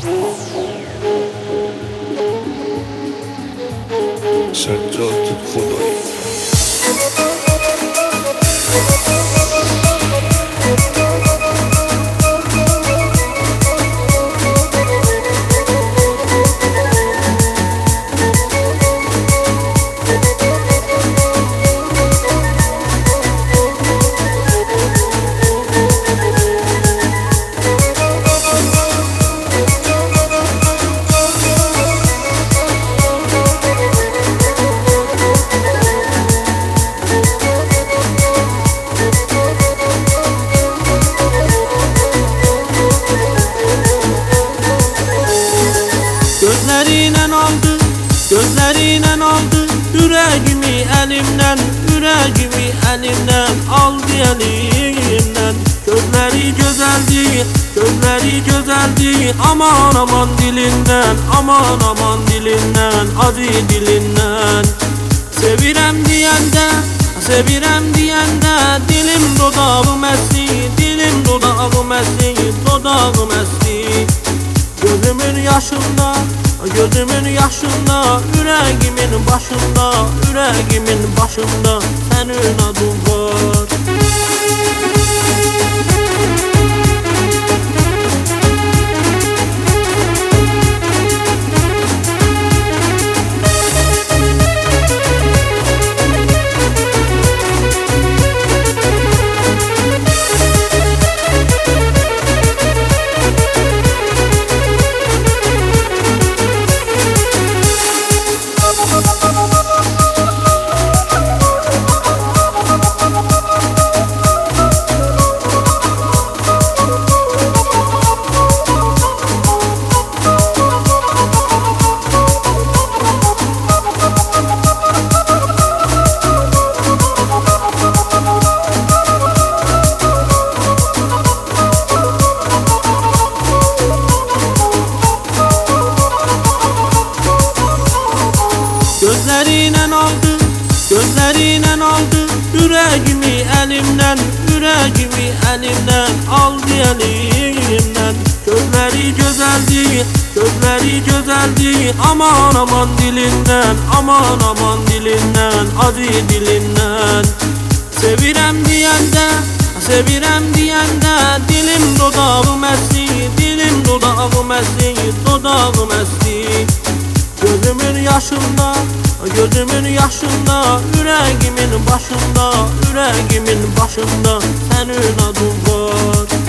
سجاد خدایی. Gözleriyle aldı yüreğimi elimden, yüreğimi elimden, aldı elimden. Gözleri güzeldi, gözleri güzeldi, aman aman dilinden, aman aman dilinden, aziz dilinden. Sevirem diyende, sevirem diyende, dilim dodağım esti, dilim dodağım esti, dodağım esti. Gözümün yaşında, gözümün yaşında, yüreğimin başında, yüreğimin başında senin adın var. Gözleriyle aldı, gözleriyle aldı yüreğimi elimden, yüreğimi elimden, aldı elimden. Gözleri güzeldi, gözleri güzeldi, aman aman dilinden, aman aman dilinden, aziz dilinden. Sevirem diyende, sevirem diyende, dilim dodağım esti, dilim dodağım esti, dodağım esti. Gözümün yaşında, gözümün yaşında, yüreğimin başında, yüreğimin başında senin adın var.